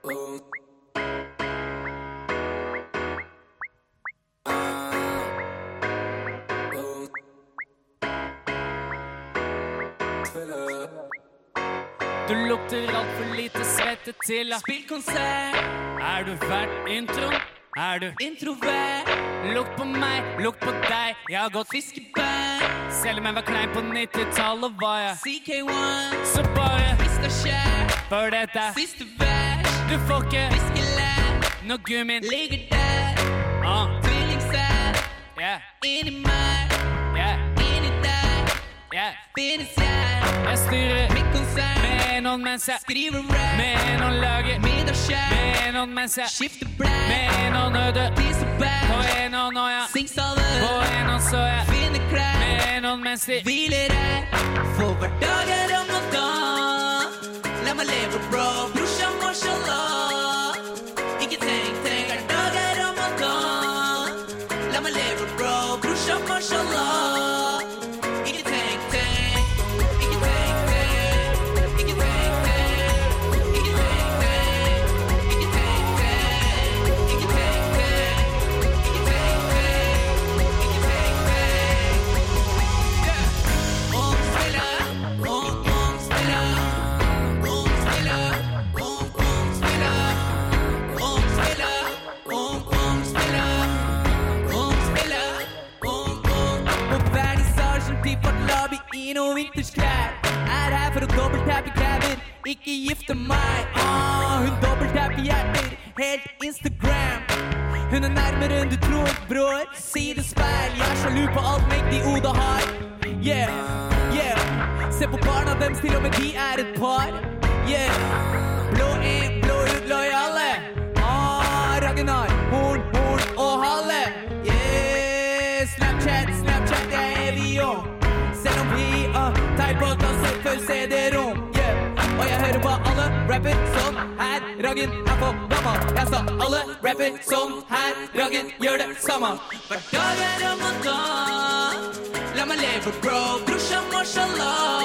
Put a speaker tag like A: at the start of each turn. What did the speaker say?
A: Du lukter alt for lite svette til å
B: Spill konsert.
A: Du vært intro? Du
B: introvert?
A: Lukt på meg, lukt på deg. Jeg har gått
B: fiskebær.
A: Selv om jeg var klein på 90-tallet var jeg
B: CK1.
A: Så bare
B: Fisker skjær.
A: For dette
B: Siste vers.
A: Du får ikke
B: Fiskelær.
A: når gummien
B: Ligger der. Tvillingsær. Inni meg. Inni deg. Finnes jeg
A: styrer
B: mitt konsert.
A: Med noen mens jeg
B: skriver rap.
A: Med noen lager
B: middagsskjær.
A: Med noen mens jeg
B: skifter blæk.
A: Med noen øde
B: Tis og bæsj.
A: På en og nå jeg
B: Singsalve.
A: På en og så jeg
B: finner klær.
A: Med noen mens de
B: hviler jeg. For hver dag Ramadan. La meg leve bro. Brorsan mashallah. Ikke tenk hver dag Ramadan. La meg leve bro. Brorsan mashallah. I noen vintersklær. Her for å dobbelttappe kæver. Ikke gifte meg. Hun dobbelttapper hjerter. Helt Instagram. Hun nærmere enn du tror, bror. Sidespeil. Jeg sjalu på alt mektig Oda har. Se på barna dems, til og med de et par. Blå inn, blå ut, lojale. Ragnar, horn og hale. Snapchat, jeg evig om. Selv om vi tegn på at han selv før CD-rom. Og jeg hører på alle rapper sånn her. Raggen for gammel. Jeg sa alle rapper sånn her. Raggen gjør det samme. Hver dag Ramadan. La meg leve bro. Brorsan mashallah.